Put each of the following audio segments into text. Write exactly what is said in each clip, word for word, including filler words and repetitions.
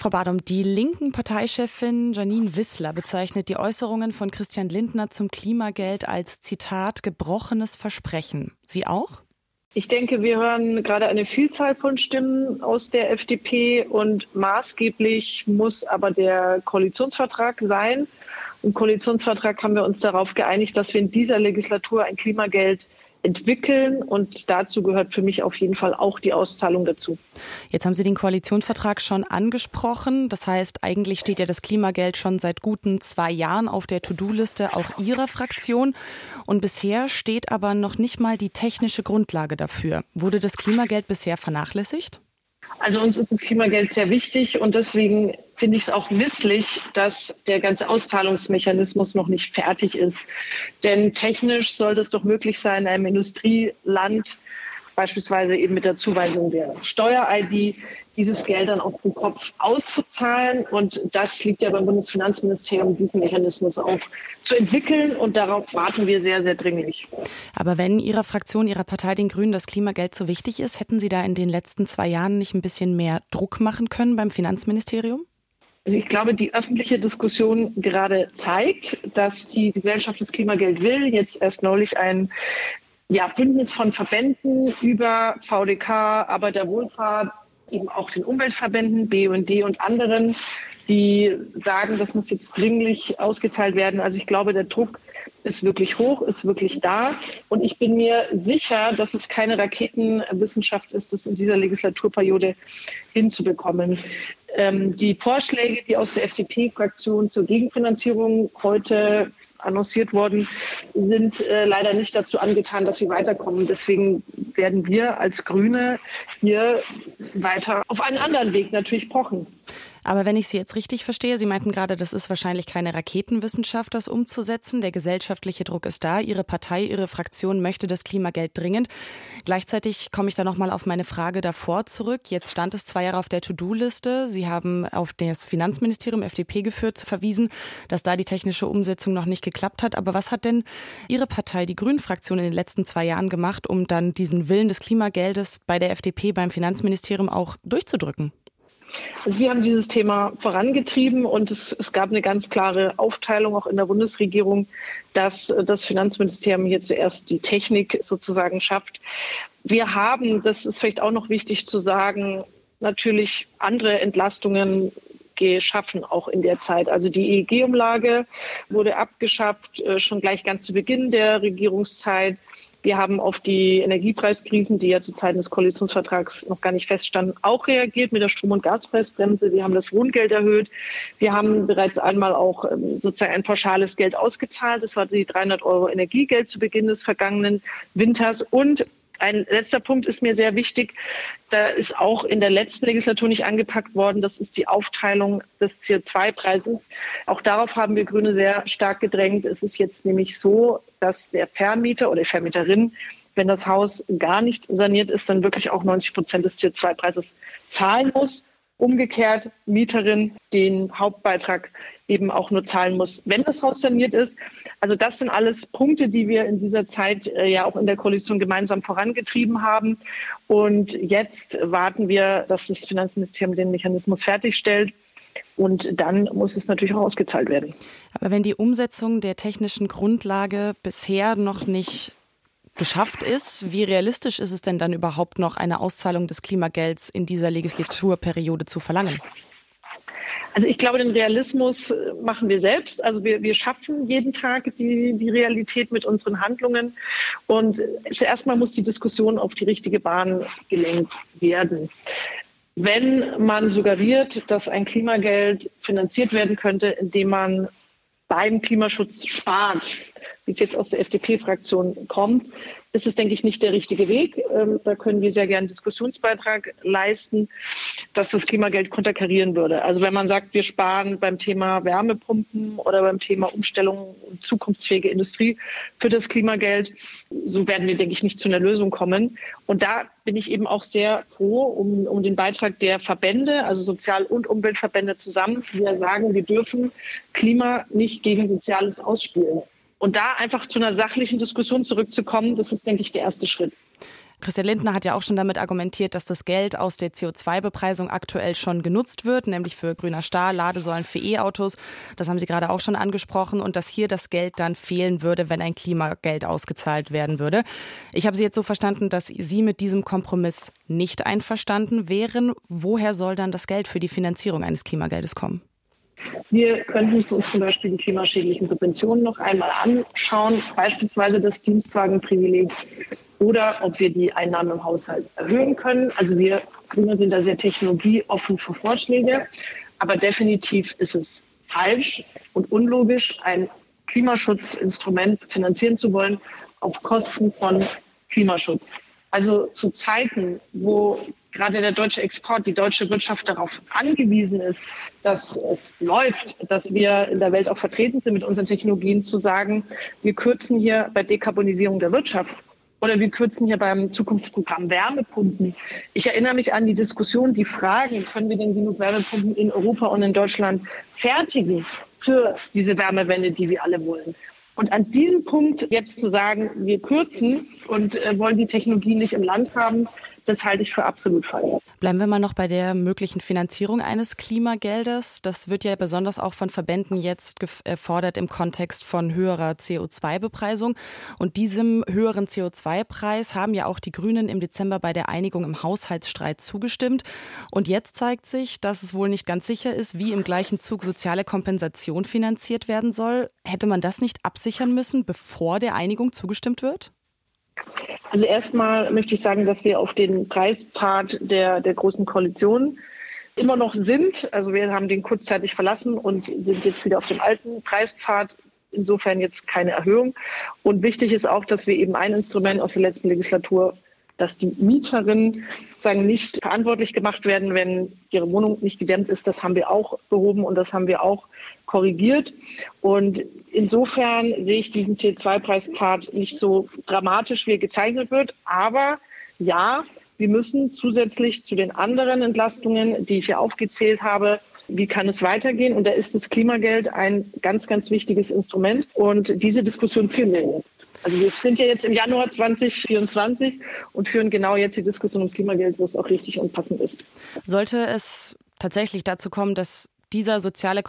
Frau Badum, die linken Parteichefin Jeanine Wissler bezeichnet die Äußerungen von Christian Lindner zum Klimageld als, Zitat, gebrochenes Versprechen. Sie auch? Ich denke, wir hören gerade eine Vielzahl von Stimmen aus der F D P und maßgeblich muss aber der Koalitionsvertrag sein. Im Koalitionsvertrag haben wir uns darauf geeinigt, dass wir in dieser Legislatur ein Klimageld entwickeln und dazu gehört für mich auf jeden Fall auch die Auszahlung dazu. Jetzt haben Sie den Koalitionsvertrag schon angesprochen. Das heißt, eigentlich steht ja das Klimageld schon seit guten zwei Jahren auf der To-Do-Liste auch Ihrer Fraktion. Und bisher steht aber noch nicht mal die technische Grundlage dafür. Wurde das Klimageld bisher vernachlässigt? Also uns ist das Klimageld sehr wichtig und deswegen finde ich es auch misslich, dass der ganze Auszahlungsmechanismus noch nicht fertig ist. Denn technisch sollte es doch möglich sein, einem Industrieland beispielsweise eben mit der Zuweisung der Steuer-I D dieses Geld dann auch pro Kopf auszuzahlen. Und das liegt ja beim Bundesfinanzministerium, diesen Mechanismus auch zu entwickeln. Und darauf warten wir sehr, sehr dringlich. Aber wenn Ihrer Fraktion, Ihrer Partei, den Grünen, das Klimageld so wichtig ist, hätten Sie da in den letzten zwei Jahren nicht ein bisschen mehr Druck machen können beim Finanzministerium? Also ich glaube, die öffentliche Diskussion gerade zeigt, dass die Gesellschaft das Klimageld will. Jetzt erst neulich ein ja, Bündnis von Verbänden über V D K, Arbeiterwohlfahrt, eben auch den Umweltverbänden, B U N D und anderen, die sagen, das muss jetzt dringlich ausgezahlt werden. Also ich glaube, der Druck ist wirklich hoch, ist wirklich da. Und ich bin mir sicher, dass es keine Raketenwissenschaft ist, das in dieser Legislaturperiode hinzubekommen. Ähm, die Vorschläge, die aus der F D P-Fraktion zur Gegenfinanzierung heute annonciert worden, sind äh, leider nicht dazu angetan, dass sie weiterkommen. Deswegen werden wir als Grüne hier weiter auf einen anderen Weg natürlich pochen. Aber wenn ich Sie jetzt richtig verstehe, Sie meinten gerade, das ist wahrscheinlich keine Raketenwissenschaft, das umzusetzen. Der gesellschaftliche Druck ist da. Ihre Partei, Ihre Fraktion möchte das Klimageld dringend. Gleichzeitig komme ich da nochmal auf meine Frage davor zurück. Jetzt stand es zwei Jahre auf der To-Do-Liste. Sie haben auf das Finanzministerium, F D P geführt, verwiesen, dass da die technische Umsetzung noch nicht geklappt hat. Aber was hat denn Ihre Partei, die Grünen-Fraktion, in den letzten zwei Jahren gemacht, um dann diesen Willen des Klimageldes bei der F D P, beim Finanzministerium auch durchzudrücken? Also wir haben dieses Thema vorangetrieben und es, es gab eine ganz klare Aufteilung auch in der Bundesregierung, dass das Finanzministerium hier zuerst die Technik sozusagen schafft. Wir haben, das ist vielleicht auch noch wichtig zu sagen, natürlich andere Entlastungen geschaffen, auch in der Zeit. Also die E E G-Umlage wurde abgeschafft, schon gleich ganz zu Beginn der Regierungszeit. Wir haben auf die Energiepreiskrisen, die ja zu Zeiten des Koalitionsvertrags noch gar nicht feststanden, auch reagiert mit der Strom- und Gaspreisbremse. Wir haben das Wohngeld erhöht. Wir haben bereits einmal auch sozusagen ein pauschales Geld ausgezahlt. Das war die dreihundert Euro Energiegeld zu Beginn des vergangenen Winters. Und ein letzter Punkt ist mir sehr wichtig. Da ist auch in der letzten Legislatur nicht angepackt worden. Das ist die Aufteilung des C O zwei Preises. Auch darauf haben wir Grüne sehr stark gedrängt. Es ist jetzt nämlich so, dass der Vermieter oder die Vermieterin, wenn das Haus gar nicht saniert ist, dann wirklich auch neunzig Prozent des C O zwei Preises zahlen muss. Umgekehrt Mieterin den Hauptbeitrag eben auch nur zahlen muss, wenn das Haus saniert ist. Also das sind alles Punkte, die wir in dieser Zeit äh, ja auch in der Koalition gemeinsam vorangetrieben haben. Und jetzt warten wir, dass das Finanzministerium den Mechanismus fertigstellt. Und dann muss es natürlich auch ausgezahlt werden. Aber wenn die Umsetzung der technischen Grundlage bisher noch nicht geschafft ist, wie realistisch ist es denn dann überhaupt noch, eine Auszahlung des Klimagelds in dieser Legislaturperiode zu verlangen? Also ich glaube, den Realismus machen wir selbst. Also wir, wir schaffen jeden Tag die, die Realität mit unseren Handlungen. Und zuerst mal muss die Diskussion auf die richtige Bahn gelenkt werden. Wenn man suggeriert, dass ein Klimageld finanziert werden könnte, indem man beim Klimaschutz spart, wie es jetzt aus der F D P-Fraktion kommt, ist es, denke ich, nicht der richtige Weg. Ähm, da können wir sehr gerne einen Diskussionsbeitrag leisten, dass das Klimageld konterkarieren würde. Also wenn man sagt, wir sparen beim Thema Wärmepumpen oder beim Thema Umstellung und zukunftsfähige Industrie für das Klimageld, so werden wir, denke ich, nicht zu einer Lösung kommen. Und da bin ich eben auch sehr froh um, um den Beitrag der Verbände, also Sozial- und Umweltverbände zusammen, die ja sagen, wir dürfen Klima nicht gegen Soziales ausspielen. Und da einfach zu einer sachlichen Diskussion zurückzukommen, das ist, denke ich, der erste Schritt. Christian Lindner hat ja auch schon damit argumentiert, dass das Geld aus der C O zwei Bepreisung aktuell schon genutzt wird, nämlich für grüner Stahl, Ladesäulen für E-Autos. Das haben Sie gerade auch schon angesprochen. Und dass hier das Geld dann fehlen würde, wenn ein Klimageld ausgezahlt werden würde. Ich habe Sie jetzt so verstanden, dass Sie mit diesem Kompromiss nicht einverstanden wären. Woher soll dann das Geld für die Finanzierung eines Klimageldes kommen? Wir könnten uns zum Beispiel die klimaschädlichen Subventionen noch einmal anschauen, beispielsweise das Dienstwagenprivileg oder ob wir die Einnahmen im Haushalt erhöhen können. Also wir Grüne sind da sehr technologieoffen für Vorschläge, aber definitiv ist es falsch und unlogisch, ein Klimaschutzinstrument finanzieren zu wollen auf Kosten von Klimaschutz. Also zu Zeiten, wo gerade der deutsche Export, die deutsche Wirtschaft darauf angewiesen ist, dass es läuft, dass wir in der Welt auch vertreten sind mit unseren Technologien, zu sagen, wir kürzen hier bei Dekarbonisierung der Wirtschaft oder wir kürzen hier beim Zukunftsprogramm Wärmepumpen. Ich erinnere mich an die Diskussion, die Fragen, können wir denn genug Wärmepumpen in Europa und in Deutschland fertigen für diese Wärmewende, die wir alle wollen. Und an diesem Punkt jetzt zu sagen, wir kürzen und äh, wollen die Technologie nicht im Land haben, das halte ich für absolut falsch. Bleiben wir mal noch bei der möglichen Finanzierung eines Klimageldes. Das wird ja besonders auch von Verbänden jetzt gefordert im Kontext von höherer C O zwei Bepreisung. Und diesem höheren C O zwei Preis haben ja auch die Grünen im Dezember bei der Einigung im Haushaltsstreit zugestimmt. Und jetzt zeigt sich, dass es wohl nicht ganz sicher ist, wie im gleichen Zug soziale Kompensation finanziert werden soll. Hätte man das nicht absichern müssen, bevor der Einigung zugestimmt wird? Also erstmal möchte ich sagen, dass wir auf den Preispart der, der Großen Koalition immer noch sind. Also wir haben den kurzzeitig verlassen und sind jetzt wieder auf dem alten Preispart. Insofern jetzt keine Erhöhung. Und wichtig ist auch, dass wir eben ein Instrument aus der letzten Legislatur, dass die Mieterinnen sagen, nicht verantwortlich gemacht werden, wenn ihre Wohnung nicht gedämmt ist. Das haben wir auch behoben und das haben wir auch korrigiert. Und insofern sehe ich diesen C O zwei Preispfad nicht so dramatisch, wie er gezeichnet wird. Aber ja, wir müssen zusätzlich zu den anderen Entlastungen, die ich hier aufgezählt habe, wie kann es weitergehen? Und da ist das Klimageld ein ganz, ganz wichtiges Instrument. Und diese Diskussion führen wir jetzt. Also wir sind ja jetzt im Januar zwanzig vierundzwanzig und führen genau jetzt die Diskussion ums Klimageld, wo es auch richtig und passend ist. Sollte es tatsächlich dazu kommen, dass dieser soziale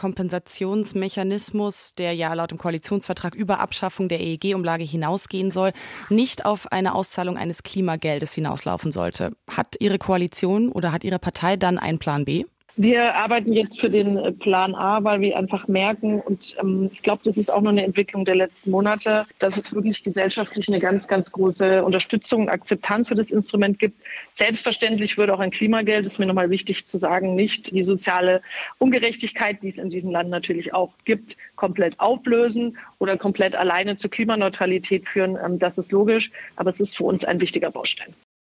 Kompensationsmechanismus, der ja laut dem Koalitionsvertrag über Abschaffung der E E G-Umlage hinausgehen soll, nicht auf eine Auszahlung eines Klimageldes hinauslaufen sollte, hat Ihre Koalition oder hat Ihre Partei dann einen Plan B? Wir arbeiten jetzt für den Plan A, weil wir einfach merken, und ähm, ich glaube, das ist auch noch eine Entwicklung der letzten Monate, dass es wirklich gesellschaftlich eine ganz, ganz große Unterstützung und Akzeptanz für das Instrument gibt. Selbstverständlich würde auch ein Klimageld, das ist mir nochmal wichtig zu sagen, nicht die soziale Ungerechtigkeit, die es in diesem Land natürlich auch gibt, komplett auflösen oder komplett alleine zur Klimaneutralität führen. Ähm, das ist logisch, aber es ist für uns ein wichtiger Baustein.